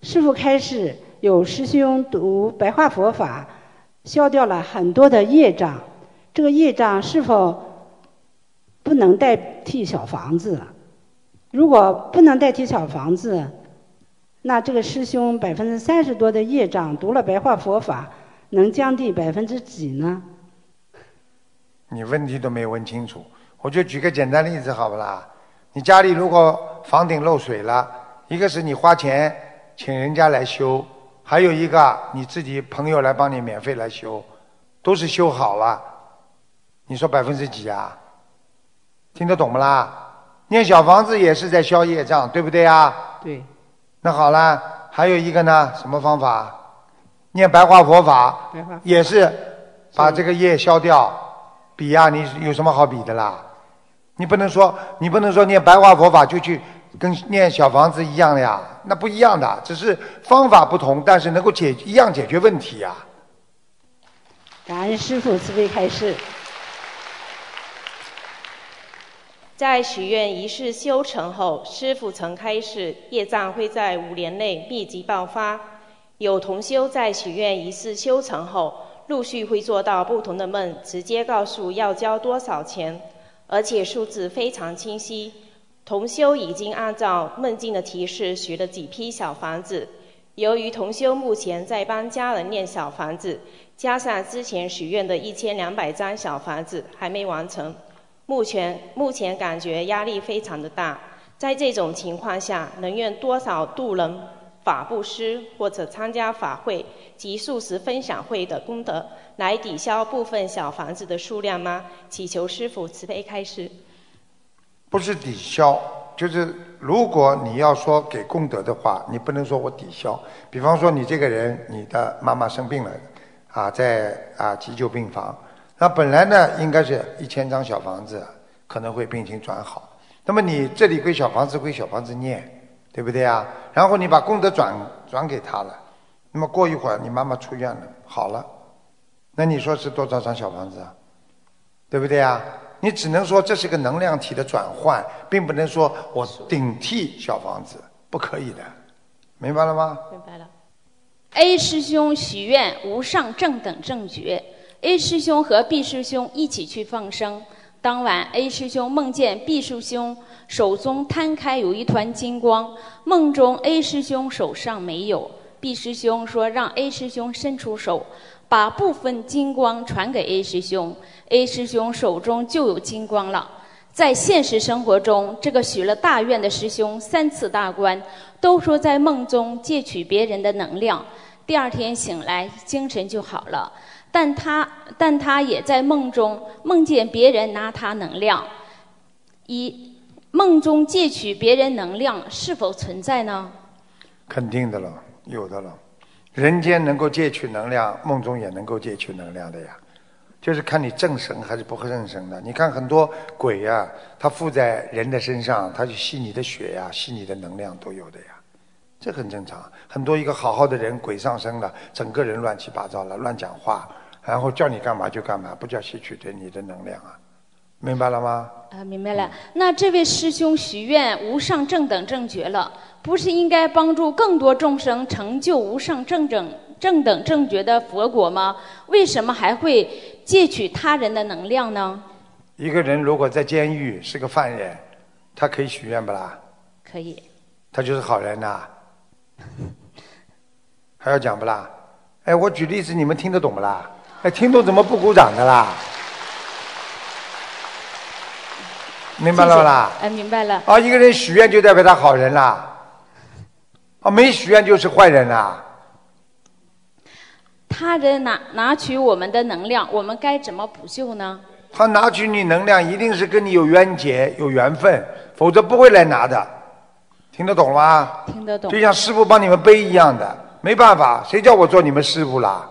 师父开示，有师兄读白话佛法，消掉了很多的业障。这个业障是否不能代替小房子？如果不能代替小房子，那这个师兄30%多的业障，读了白话佛法，能降低几% 呢？ 你问题都没问清楚，我就举个简单例子好不啦？你家里如果房顶漏水了，一个是你花钱请人家来修，还有一个你自己朋友来帮你免费来修，都是修好了。你说几% 啊？听得懂不啦？念小房子也是在消业障，对不对啊？ 对。 那好了，还有一个呢，什么方法？念白话佛法，也是把这个业消掉。比呀，你有什么好比的啦？你不能说念白话佛法就去跟念小房子一样的呀，那不一样的，只是方法不同，但是能够一样解决问题呀。 感恩师父慈悲开示。 在许愿仪式修成后，师父曾开示，业障会在5年内密集爆发。有同修在许愿仪式修成后，陆续会做到不同的梦，直接告诉要交多少钱，而且数字非常清晰。同修已经按照梦境的提示许了几批小房子。由于同修目前在帮家人念小房子，加上之前许愿的1200张小房子还没完成，目前感觉压力非常的大。在这种情况下，能愿多少度人、法布施或者参加法会及素食分享会的功德，来抵消部分小房子的数量吗？祈求师父慈悲开示。 不是抵消，就是如果你要说给功德的话，你不能说我抵消。比方说你这个人，你的妈妈生病了在急救病房，那本来呢应该是1000张小房子，可能会病情转好。那么你这里归小房子念，对不对啊？然后你把功德转给他了，那么过一会儿你妈妈出院了，好了，那你说是多少张小房子啊？对不对啊？你只能说这是个能量体的转换，并不能说我顶替小房子，不可以的，明白了吗？ 明白了。 A 师兄许愿无上正等正觉， A 师兄和 B 师兄一起去放生。当晚 A 师兄梦见 B 师兄手中摊开有一团金光，梦中 A 师兄手上没有， B 师兄说让 A 师兄伸出手，把部分金光传给 A 师兄， A 师兄手中就有金光了。在现实生活中，这个许了大愿的师兄3次大关，都说在梦中借取别人的能量，第二天醒来精神就好了。但他也在梦中梦见别人拿他能量，梦中借取别人能量是否存在呢？ 肯定的了，有的了。人间能够借取能量，梦中也能够借取能量的呀，就是看你正神还是不正神的。你看很多鬼呀，他附在人的身上，他就吸你的血呀，吸你的能量都有的呀，这很正常。很多一个好好的人，鬼上身了，整个人乱七八糟了，乱讲话，然后叫你干嘛就干嘛，不叫吸取对你的能量啊，明白了吗？ 明白了。那这位师兄许愿无上正等正觉了，不是应该帮助更多众生成就无上正等正觉的佛果吗？为什么还会借取他人的能量呢？ 一个人如果在监狱是个犯人，他可以许愿不啦？ 可以。 他就是好人呐，还要讲不啦？哎，我举例子你们听得懂不啦？哎，听懂怎么不鼓掌的啦？明白了不啦？ 明白了。 一个人许愿就代表他好人啦，没许愿就是坏人啦。 他人拿取我们的能量，我们该怎么补救呢？ 他拿取你能量，一定是跟你有冤结、有缘分，否则不会来拿的。听得懂吗？ 听得懂。 就像师父帮你们背一样的，没办法，谁叫我做你们师父啦？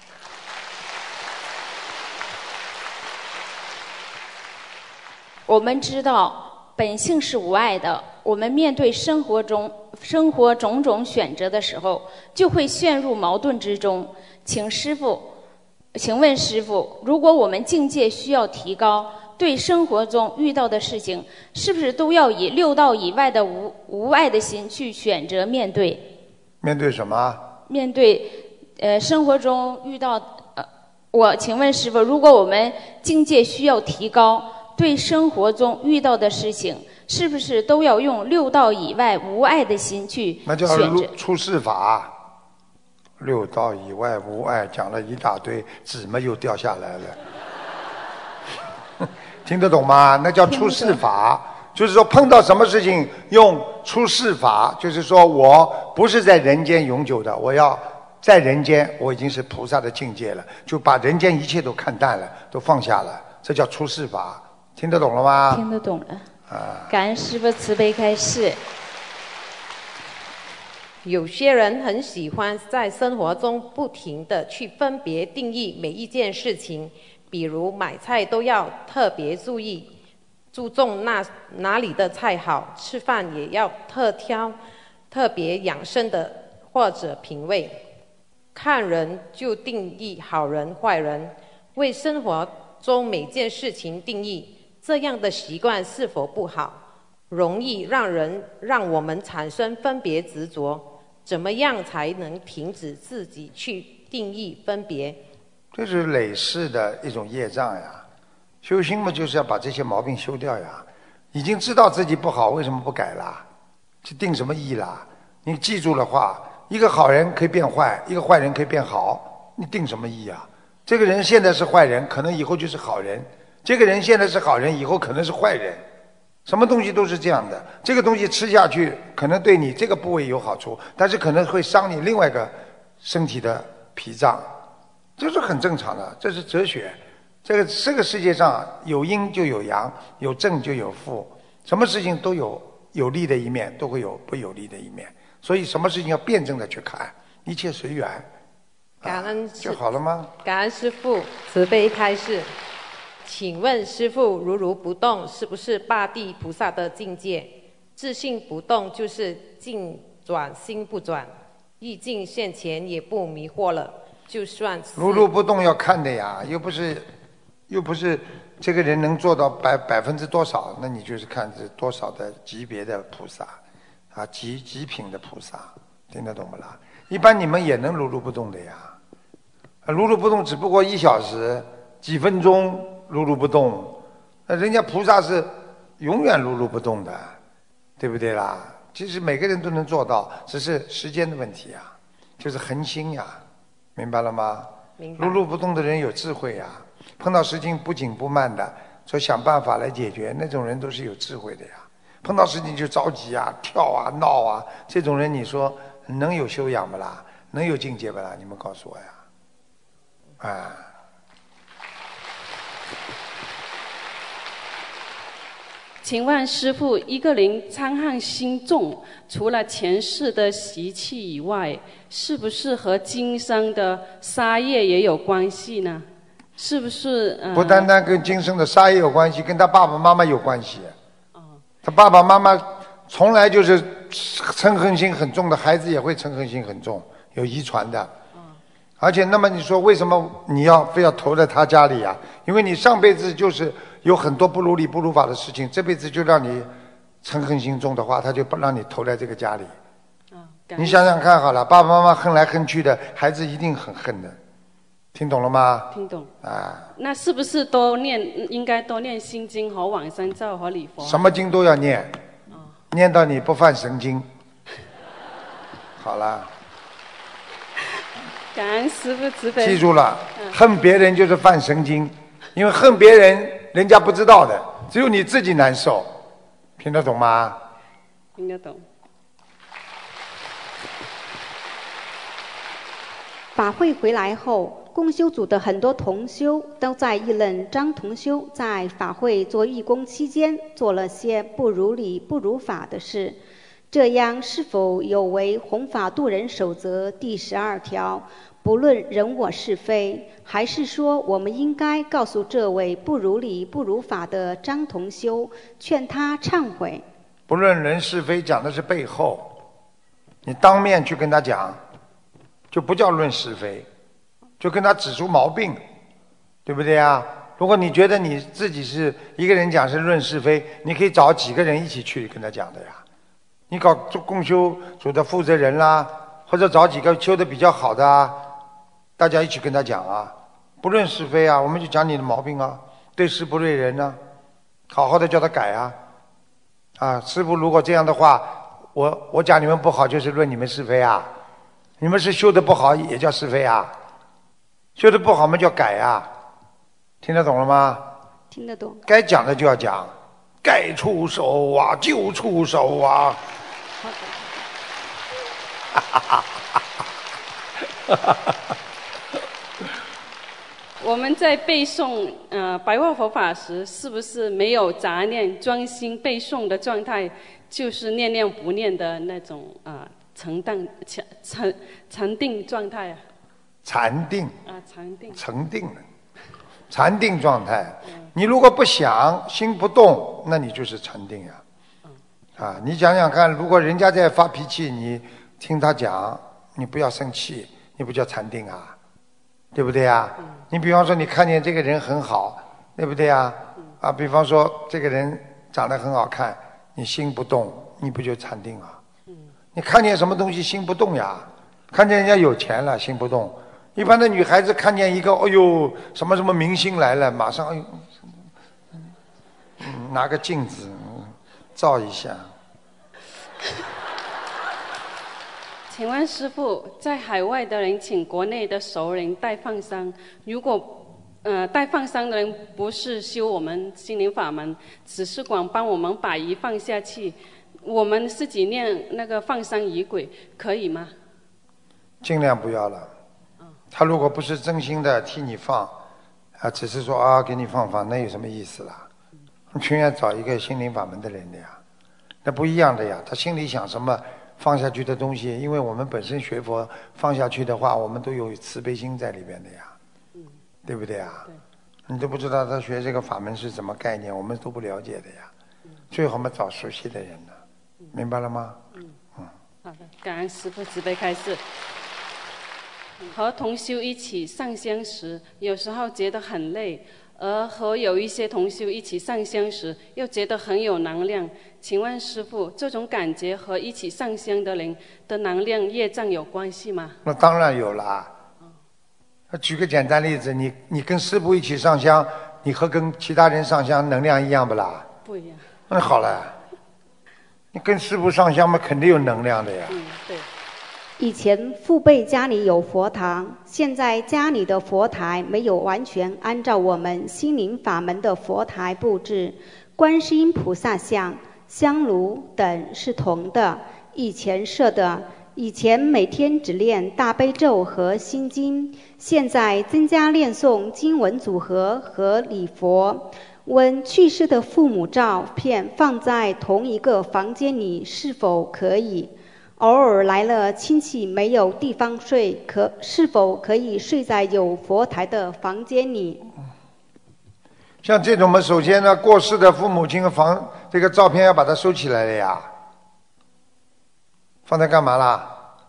我们知道本性是无爱的，我们面对生活种种选择的时候，就会陷入矛盾之中。请问师父，如果我们境界需要提高，对生活中遇到的事情，是不是都要以6道以外的无爱的心去选择面对？ 面对什么？ 面对生活中遇到我请问师父，如果我们境界需要提高，对生活中遇到的事情，是不是都要用六道以外无爱的心去选择？ 那叫出世法。六道以外无爱，讲了一大堆，纸嘛又掉下来了。听得懂吗？那叫出世法，就是说碰到什么事情用出世法，就是说我不是在人间永久的，我要在人间，我已经是菩萨的境界了，就把人间一切都看淡了，都放下了，这叫出世法。听得懂了吗？ 听得懂了。感恩师父慈悲开示。 有些人很喜欢在生活中不停地去分别定义每一件事情，比如买菜都要特别注重哪里的菜好，吃饭也要挑特别养生的或者品味，看人就定义好人坏人，为生活中每件事情定义，这样的习惯是否不好？容易让我们产生分别执着。怎么样才能停止自己去定义分别？ 这是累世的一种业障呀。修心嘛，就是要把这些毛病修掉呀。已经知道自己不好，为什么不改啦？去定什么义啦？你记住了话，一个好人可以变坏，一个坏人可以变好，你定什么义啊？这个人现在是坏人，可能以后就是好人；这个人现在是好人，以后可能是坏人。什么东西都是这样的，这个东西吃下去可能对你这个部位有好处，但是可能会伤你另外一个身体的脾脏，这是很正常的，这是哲学。这个世界上有阴就有阳，有正就有负，什么事情都有有利的一面，都会有不有利的一面，所以什么事情要辩证的去看，一切随缘。 感恩就好了吗？ 感恩师父慈悲开示。请问师父，如不动是不是八地菩萨的境界？自性不动就是境转心不转，意境现前也不迷惑了，就算是如不动要看的呀，又不是这个人能做到百分之多少，那你就是看是多少的级别的菩萨啊，极品的菩萨，听得懂不啦？一般你们也能如不动的呀，如不动只不过1小时几分钟如不动，那人家菩萨是永远如不动的，对不对啦？其实每个人都能做到，只是时间的问题呀，就是恒心呀，明白了吗？ 明白。 如不动的人有智慧呀，碰到事情不紧不慢的，说想办法来解决，那种人都是有智慧的呀。碰到事情就着急啊、跳啊、闹啊，这种人你说能有修养不啦？能有境界不啦？你们告诉我呀！ 请问师父，一个人嗔恨心重，除了前世的习气以外，是不是和今生的杀业也有关系呢？是不是？ 不单单跟今生的杀业有关系，跟他爸爸妈妈有关系。他爸爸妈妈从来就是嗔恨心很重的，孩子也会嗔恨心很重，有遗传的。而且，那么你说为什么你非要投在他家里呀？因为你上辈子就是有很多不如理不如法的事情，这辈子就让你嗔恨心重的话，他就不让你投在这个家里。你想想看好了，爸爸妈妈恨来恨去的，孩子一定很恨的。听懂了吗？ 听懂。那是不是应该多念心经和往生咒和礼佛？ 什么经都要念，念到你不犯神经。好了。 感恩师父慈悲。 记住了，恨别人就是犯神经，因为恨别人人家不知道的，只有你自己难受。听得懂吗？ 听得懂。 法会回来后，共修组的很多同修都在议论张同修在法会做义工期间做了些不如理不如法的事，这样是否有违弘法度人守则第12条，不论人我是非，还是说我们应该告诉这位不如理不如法的张同修，劝他忏悔？ 不论人是非讲的是背后，你当面去跟他讲，就不叫论是非，就跟他指出毛病，对不对啊？如果你觉得你自己是一个人讲是论是非，你可以找几个人一起去跟他讲的呀。你搞共修组的负责人啦， 或者找几个修得比较好的啊，大家一起跟他讲啊，不论是非啊，我们就讲你的毛病啊，对事不对人啊，好好的叫他改啊。啊，师父，如果这样的话，我讲你们不好，就是论你们是非啊。你们是修得不好，也叫是非啊。修得不好嘛，叫改啊。听得懂了吗？ 听得懂。 该讲的就要讲，该出手啊就出手啊。 我们在背诵白话佛法时，是不是没有杂念，专心背诵的状态，就是念念不念的那种禅定状态啊？禅定啊，禅定状态。你如果不想，心不动，那你就是禅定呀。啊，你想想看，如果人家在发脾气，你听他讲，你不要生气，你不叫禅定啊，对不对啊？你比方说，你看见这个人很好，对不对啊？啊，比方说这个人长得很好看，你心不动，你不就禅定啊？你看见什么东西心不动呀？看见人家有钱了，心不动。一般的女孩子看见一个，哎呦，什么什么明星来了，马上哎呦，拿个镜子照一下。 请问师父，在海外的人请国内的熟人代放生，如果代放生的人不是修我们心灵法门，只是光帮我们把鱼放下去，我们自己念那个放生仪轨可以吗？ 尽量不要了。他如果不是真心的替你放，啊，只是说啊给你放放，那有什么意思啦？情愿找一个心灵法门的人的呀，那不一样的呀。他心里想什么，放下去的东西，因为我们本身学佛放下去的话，我们都有慈悲心在里边的呀，对不对呀？你都不知道他学这个法门是什么概念，我们都不了解的呀。最好嘛找熟悉的人呢，明白了吗？ 好的，感恩师父慈悲开示。和同修一起上香时，有时候觉得很累，而和有一些同修一起上香时，又觉得很有能量。请问师父，这种感觉和一起上香的人的能量业障有关系吗？ 那当然有啦。举个简单例子，你跟师父一起上香，你和跟其他人上香能量一样不啦？ 不一样。 那好了，你跟师父上香嘛，肯定有能量的呀。 对。 以前父辈家里有佛堂，现在家里的佛台没有完全按照我们心灵法门的佛台布置，观世音菩萨像、香炉等是铜的，以前设的。以前每天只练大悲咒和心经，现在增加念诵经文组合和礼佛。问去世的父母照片放在同一个房间里是否可以？偶尔来了亲戚没有地方睡，是否可以睡在有佛台的房间里？ 像这种嘛，首先呢，过世的父母亲这个照片要把它收起来了呀。放在干嘛啦？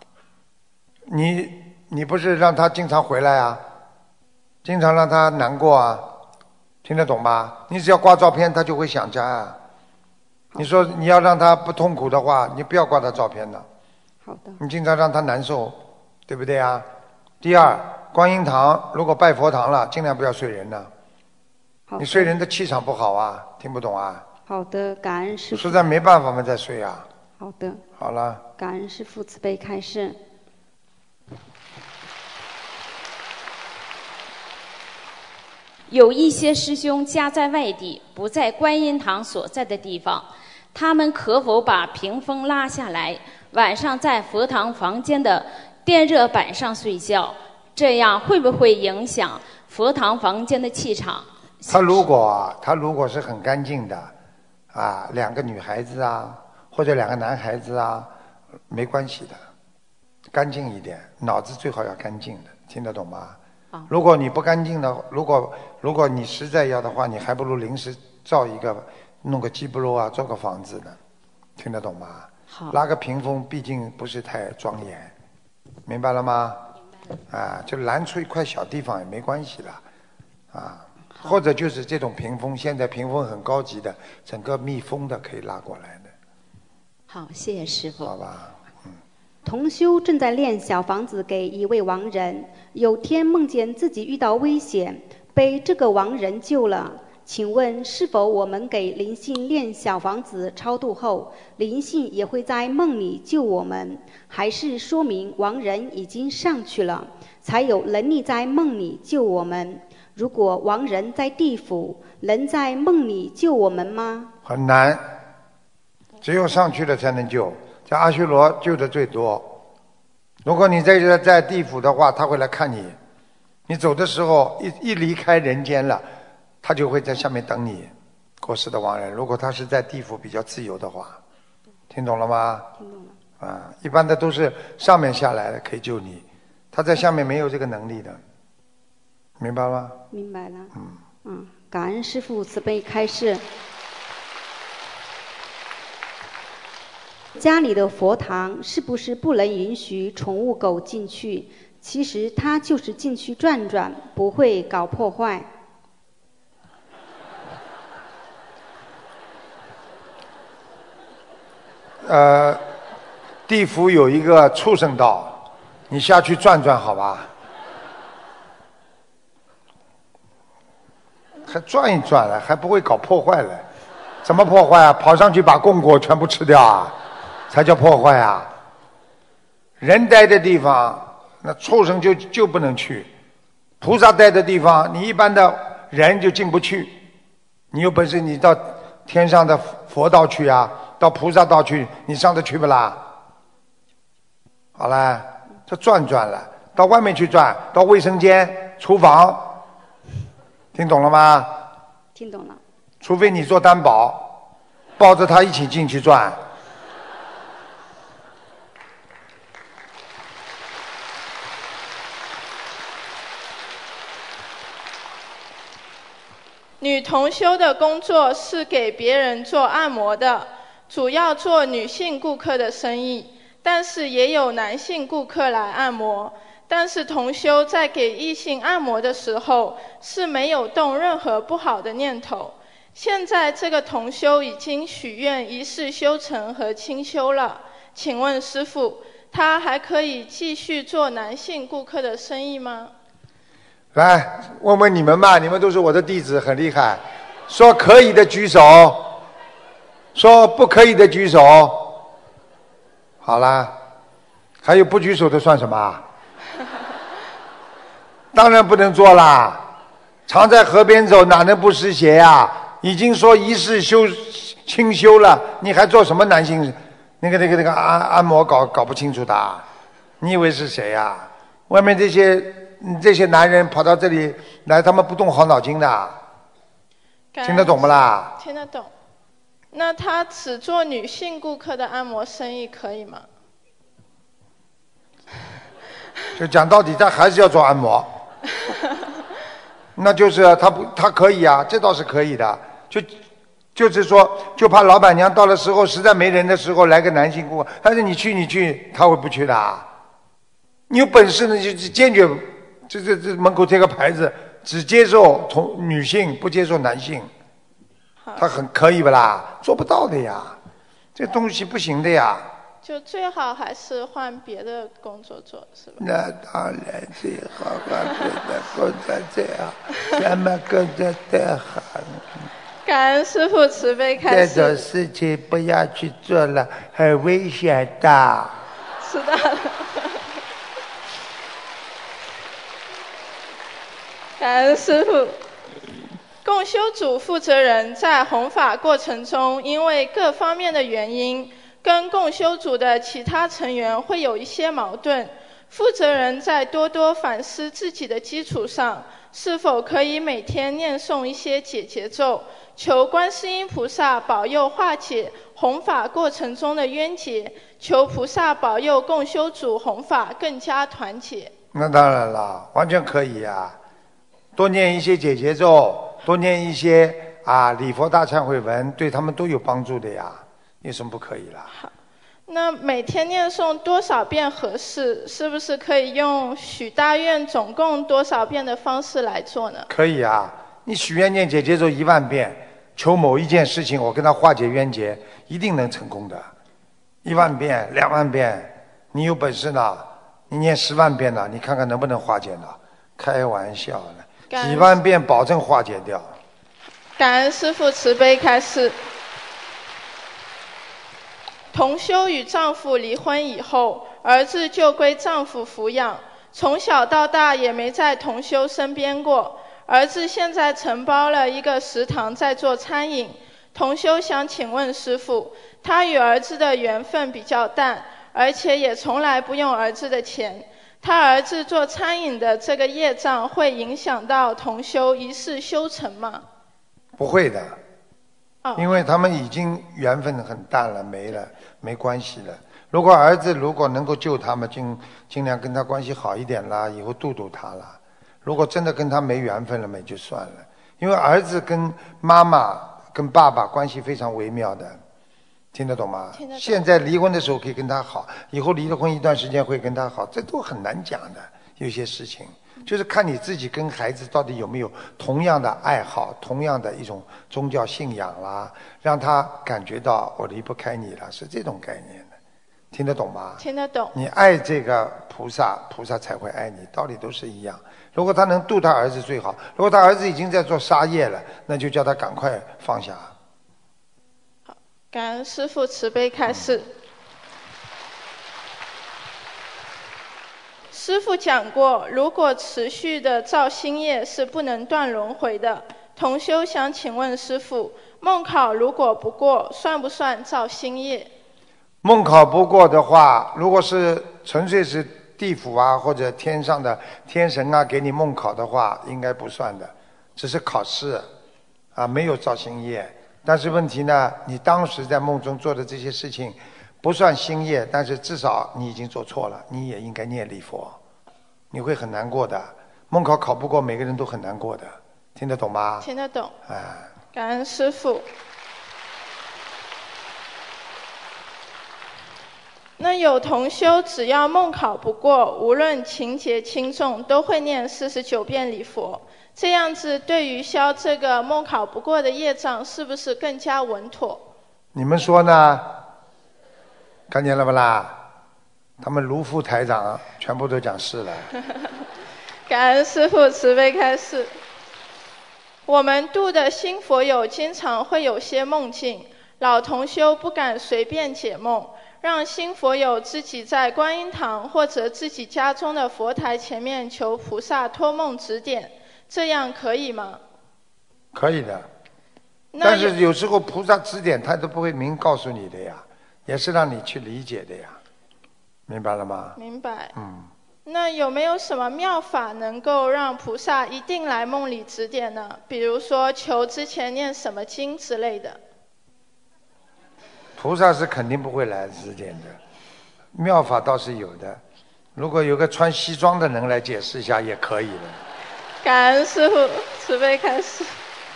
你不是让他经常回来啊？经常让他难过啊？听得懂吧？你只要挂照片，他就会想家啊。你说你要让他不痛苦的话，你不要挂他照片的。 好的。 你经常让他难受，对不对啊？第二，观音堂如果拜佛堂了，尽量不要睡人呢。你睡人的气场不好啊，听不懂啊？ 好的，感恩师父。 实在没办法嘛，再睡啊。 好的。 好了。 感恩师父慈悲开示。 有一些师兄家在外地，不在观音堂所在的地方，他们可否把屏风拉下来，晚上在佛堂房间的电热板上睡觉？这样会不会影响佛堂房间的气场？ 他如果是很干净的，啊，两个女孩子啊，或者两个男孩子啊，没关系的，干净一点，脑子最好要干净的，听得懂吗？如果你不干净的，如果你实在要的话，你还不如临时造一个，弄个基布楼啊，做个房子呢，听得懂吗？ 好。 拉个屏风，毕竟不是太庄严，明白了吗？明白了。啊，就拦出一块小地方也没关系的，啊，或者就是这种屏风，现在屏风很高级的，整个密封的可以拉过来的。 好，谢谢师父。 好吧， 同修正在练小房子给一位亡人，有天梦见自己遇到危险，被这个亡人救了。请问是否我们给灵性练小房子超度后，灵性也会在梦里救我们，还是说明亡人已经上去了，才有能力在梦里救我们？如果亡人在地府，能在梦里救我们吗？ 很难，只有上去了才能救。在阿修罗救的最多。如果你在地府的话，他会来看你，你走的时候一离开人间了，他就会在下面等你。过世的亡人，如果他是在地府比较自由的话，听懂了吗？ 听懂了。 一般的都是上面下来的可以救你，他在下面没有这个能力的，明白吗？ 明白了。感恩师父慈悲开示。家里的佛堂是不是不能允许宠物狗进去？其实它就是进去转转，不会搞破坏。 地府有一个畜生道，你下去转转好吧？还转一转了，还不会搞破坏了？怎么破坏啊？跑上去把供果全部吃掉啊？才叫破坏啊！人待的地方，那畜生就不能去；菩萨待的地方，你一般的人就进不去。你有本事，你到天上的佛道去啊，到菩萨道去，你上得去不啦？好了，这转转了，到外面去转，到卫生间、厨房，听懂了吗？ 听懂了。 除非你做担保，抱着他一起进去转。 女同修的工作是给别人做按摩的，主要做女性顾客的生意，但是也有男性顾客来按摩。但是同修在给异性按摩的时候是没有动任何不好的念头。现在这个同修已经许愿一世修成和清修了，请问师父，他还可以继续做男性顾客的生意吗？ 来问问你们吧，你们都是我的弟子，很厉害。说可以的举手，说不可以的举手。好啦，还有不举手的算什么？当然不能做啦！常在河边走，哪能不湿鞋呀？已经说一世清修了，你还做什么男性那个按摩搞不清楚的？你以为是谁呀？外面这些男人跑到这里来，他们不动好脑筋的，听得懂不啦？ 听得懂。那他只做女性顾客的按摩生意可以吗？ 就讲到底，他还是要做按摩。那就是他可以啊，这倒是可以的。就是说，就怕老板娘到了时候实在没人的时候来个男性顾客，但是你去，他会不去的。你有本事呢，就坚决。这门口贴个牌子，只接受女性，不接受男性。他很可以不啦？做不到的呀，这东西不行的呀。 就最好还是换别的工作做，是吧？ 那当然最好换别的工作最好，什么工作都好。 感恩师父慈悲开示。 这种事情不要去做了，很危险的。 知道了。感恩师父。共修组负责人在弘法过程中，因为各方面的原因，跟共修组的其他成员会有一些矛盾。负责人在多多反思自己的基础上，是否可以每天念诵一些解结咒，求观世音菩萨保佑化解弘法过程中的冤结，求菩萨保佑共修组弘法更加团结。 那当然了，完全可以呀。多念一些解结咒，多念一些礼佛大忏悔文，对他们都有帮助的呀，有什么不可以啦？ 好，那每天念诵多少遍合适？是不是可以用许大愿总共多少遍的方式来做呢？ 可以啊，你许愿念解结咒10000遍，求某一件事情，我跟他化解冤结，一定能成功的。10000遍、20000遍， 你有本事呢，你念10万遍呢，你看看能不能化解呢？开玩笑呢，几万遍保证化解掉。 感恩师父慈悲开示。同修与丈夫离婚以后，儿子就归丈夫抚养，从小到大也没在同修身边过。儿子现在承包了一个食堂在做餐饮，同修想请问师父，他与儿子的缘分比较淡，而且也从来不用儿子的钱，他儿子做餐饮的这个业障会影响到同修一世修成吗？ 不会的，因为他们已经缘分很淡了，没了，没关系了。如果儿子能够救他们，尽量跟他关系好一点啦，以后度度他啦。如果真的跟他没缘分了，也就算了。因为儿子跟妈妈、跟爸爸关系非常微妙的，听得懂吗？听得懂。现在离婚的时候可以跟他好，以后离了婚一段时间会跟他好，这都很难讲的。有些事情就是看你自己跟孩子到底有没有同样的爱好，同样的一种宗教信仰啦，让他感觉到我离不开你了，是这种概念的。听得懂吗？ 听得懂。 你爱这个菩萨，菩萨才会爱你，道理都是一样。如果他能度他儿子最好，如果他儿子已经在做杀业了，那就叫他赶快放下。 好，感恩师父慈悲开示。师父讲过，如果持续的造新业是不能断轮回的。同修想请问师父，梦考如果不过，算不算造新业？ 梦考不过的话，如果是纯粹是地府啊或者天上的天神啊给你梦考的话，应该不算的，只是考试啊，没有造新业。但是问题呢，你当时在梦中做的这些事情不算新业，但是至少你已经做错了，你也应该念礼佛，你会很难过的。梦考考不过，每个人都很难过的，听得懂吗？ 听得懂。 哎， 感恩师父。那有同修只要梦考不过，无论情节轻重，都会念49遍礼佛，这样子对于消这个梦考不过的业障，是不是更加稳妥？ 你们说呢？看见了不啦？他们卢副台长全部都讲是了。 感恩师父慈悲开示。我们度的新佛友经常会有些梦境，老同修不敢随便解梦，让新佛友自己在观音堂或者自己家中的佛台前面求菩萨托梦指点，这样可以吗？ 可以的，但是有时候菩萨指点他都不会明告诉你的呀，也是让你去理解的呀，明白了吗？ 明白。那有没有什么妙法能够让菩萨一定来梦里指点呢？比如说求之前念什么经之类的。 菩萨是肯定不会来指点的，妙法倒是有的，如果有个穿西装的人来解释一下也可以的。 感恩师父慈悲开示。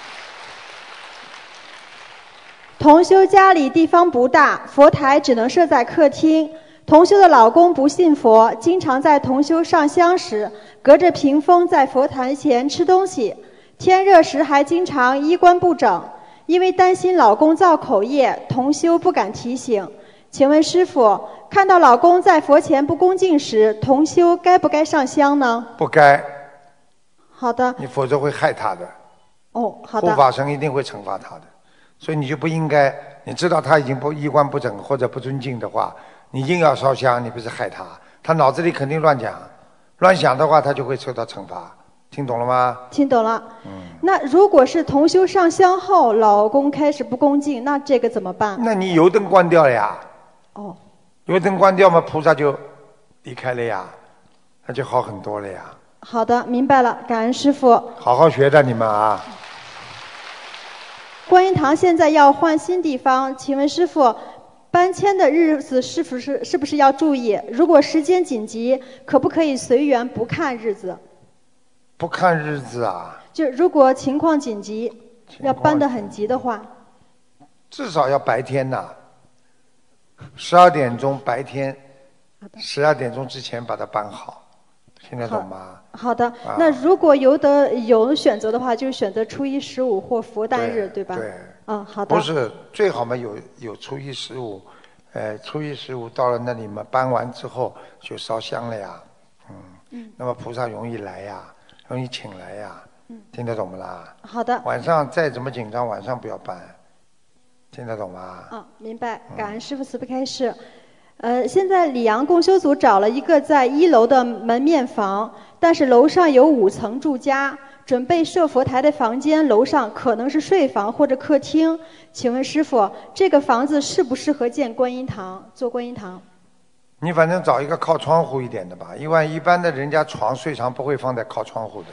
同修家里地方不大，佛台只能设在客厅。同修的老公不信佛，经常在同修上香时隔着屏风在佛台前吃东西，天热时还经常衣冠不整。因为担心老公造口业，同修不敢提醒。请问师父，看到老公在佛前不恭敬时，同修该不该上香呢？ 不该。 好的。 你否则会害他的。 哦，好的。 护法神一定会惩罚他的，所以你就不应该。你知道他已经不衣冠不整或者不尊敬的话，你硬要烧香，你不是害他？他脑子里肯定乱讲，乱想的话，他就会受到惩罚。听懂了吗？ 听懂了。那如果是同修上香后，老公开始不恭敬，那这个怎么办？ 那你油灯关掉了呀。 哦。 油灯关掉嘛，菩萨就离开了呀，那就好很多了呀。 好的，明白了，感恩师父。 好好学的你们啊。 观音堂现在要换新地方，请问师父，搬迁的日子是不是要注意？如果时间紧急，可不可以随缘不看日子？ 不看日子啊？ 就如果情况紧急，要搬得很急的话， 至少要白天呐，12点钟白天，12点钟之前把它搬好，听得懂吗？ 好的。那如果有选择的话，就选择初一、15或佛诞日，对吧？ 对。 好的。 不是最好嘛？有初一、15， 初一十五到了那里嘛，搬完之后就烧香了呀，那么菩萨容易来呀，容易请来呀，听得懂不啦？ 好的。 晚上再怎么紧张，晚上不要搬，听得懂吗？ 明白。感恩师父慈悲开示。现在里阳共修组找了一个在1楼的门面房，但是楼上有5层住家，准备设佛台的房间楼上可能是睡房或者客厅。请问师父，这个房子适不适合建观音堂？做观音堂？ 你反正找一个靠窗户一点的吧，因为一般的人家床睡床不会放在靠窗户的。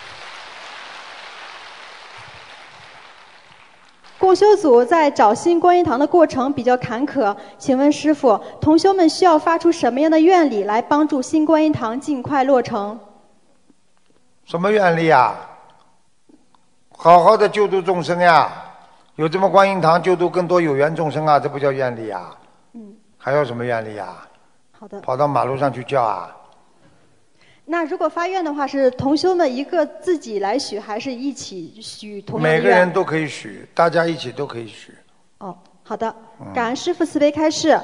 共修组在找新观音堂的过程比较坎坷，请问师父，同修们需要发出什么样的愿力来帮助新观音堂尽快落成？ 什么愿力啊？好好的救度众生呀！有这么观音堂救度更多有缘众生啊，这不叫愿力啊？还有什么愿力啊？ 好的。 跑到马路上去叫啊？ 那如果发愿的话，是同修们一个自己来许，还是一起许同样的愿？ 每个人都可以许，大家一起都可以许。 好的。感恩师父慈悲开示。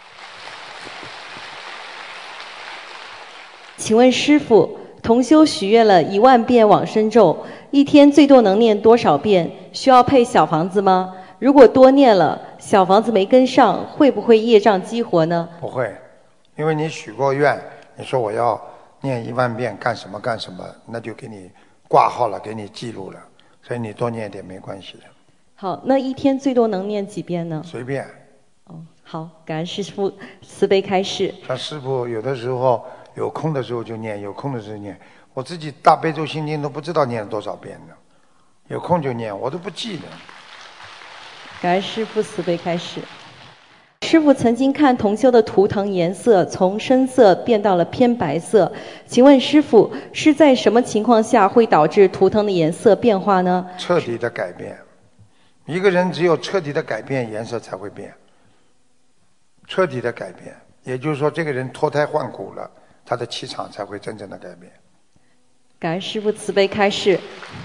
请问师父，同修许愿了1万遍往生咒，一天最多能念多少遍？需要配小房子吗？如果多念了，小房子没跟上，会不会业障激活呢？ 不会，因为你许过愿，你说我要念1万遍干什么干什么，那就给你挂号了，给你记录了，所以你多念点没关系的。 好，那一天最多能念几遍呢？ 随便。 好，感恩师父慈悲开示。 像师父有的时候有空的时候就念，有空的时候念。我自己大悲咒心经都不知道念了多少遍呢，有空就念，我都不记得。 感恩师父慈悲开示。师父曾经看同修的图腾颜色从深色变到了偏白色，请问师父是在什么情况下会导致图腾的颜色变化呢？ 彻底的改变，一个人只有彻底的改变，颜色才会变。彻底的改变，也就是说这个人脱胎换骨了，他的气场才会真正的改变。 感恩师父慈悲开示。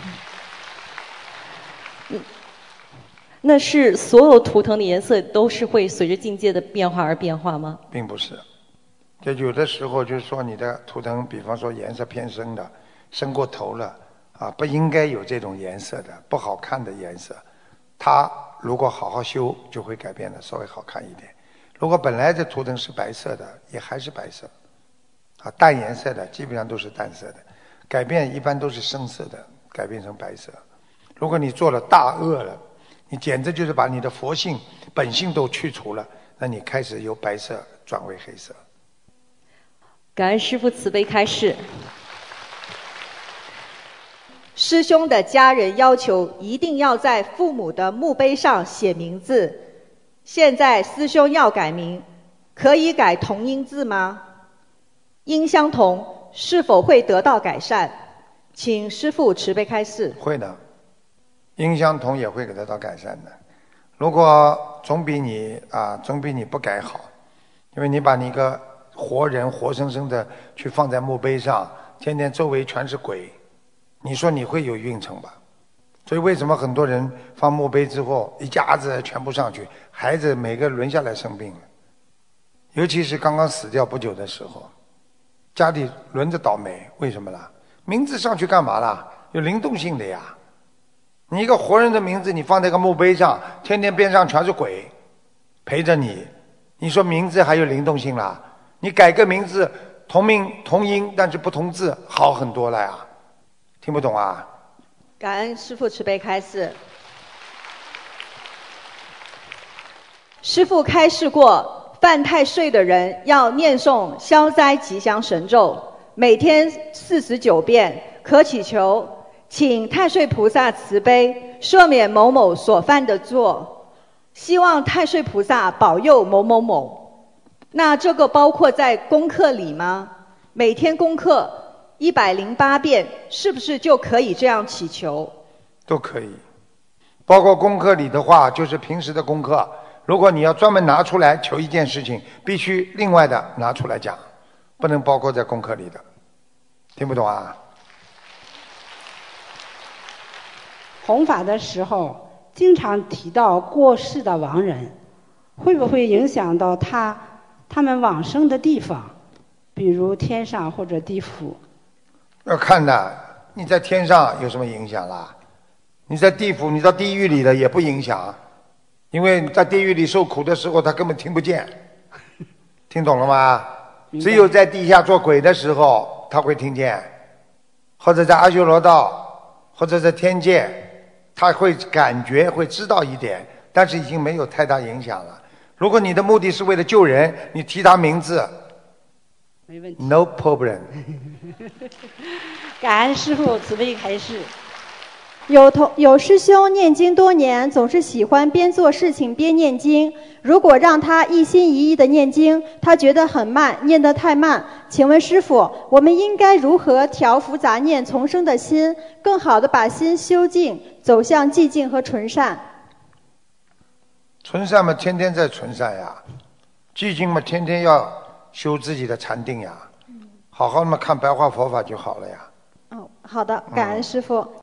那是所有图腾的颜色都是会随着境界的变化而变化吗？ 并不是，就有的时候就是说你的图腾，比方说颜色偏深的，深过头了啊，不应该有这种颜色的，不好看的颜色，它如果好好修就会改变的，稍微好看一点。如果本来这图腾是白色的，也还是白色，啊，淡颜色的基本上都是淡色的，改变一般都是深色的，改变成白色。如果你做了大恶了，你简直就是把你的佛性本性都去除了，那你开始由白色转为黑色。 感恩师父慈悲开示。 师兄的家人要求一定要在父母的墓碑上写名字，现在师兄要改名，可以改同音字吗？音相同，是否会得到改善？请师父慈悲开示。 会的，音相同也会得到改善的。如果总比你不改好，因为你把你一个活人活生生的去放在墓碑上，天天周围全是鬼，你说你会有运程吧？所以为什么很多人放墓碑之后一家子全部上去，孩子每个轮下来生病了，尤其是刚刚死掉不久的时候，家里轮着倒霉，为什么啦？名字上去干嘛啦？有灵动性的呀。你一个活人的名字你放在一个墓碑上，天天边上全是鬼陪着你，你说名字还有灵动性啦？你改个名字同名同音但是不同字，好很多了呀。听不懂啊？ 感恩师父慈悲开示。师父开示过，犯太岁的人要念诵消灾吉祥神咒，每天49遍，可祈求请太岁菩萨慈悲赦免某某所犯的错，希望太岁菩萨保佑某某某。那这个包括在功课里吗？每天功课108遍，是不是就可以这样祈求？ 都可以，包括功课里的话，就是平时的功课。如果你要专门拿出来求一件事情，必须另外的拿出来讲，不能包括在功课里的。听不懂啊？ 弘法的时候，经常提到过世的亡人， 会不会影响到他们往生的地方，比如天上或者地府？ 要看的，你在天上有什么影响啦？你在地府，你到地狱里了也不影响，因为在地狱里受苦的时候，他根本听不见。听懂了吗？只有在地下做鬼的时候，他会听见，或者在阿修罗道，或者在天界，他会感觉会知道一点，但是已经没有太大影响了。如果你的目的是为了救人，你提他名字， 没问题。 No problem。 感恩师父慈悲开示。 有师兄念经多年，总是喜欢边做事情边念经。如果让他一心一意的念经，他觉得很慢，念得太慢。请问师父，我们应该如何调伏杂念丛生的心，更好的把心修净，走向寂静和纯善？ 纯善嘛，天天在纯善呀；寂静嘛，天天要修自己的禅定呀。好好的嘛，看白话佛法就好了呀。 好的，感恩师父。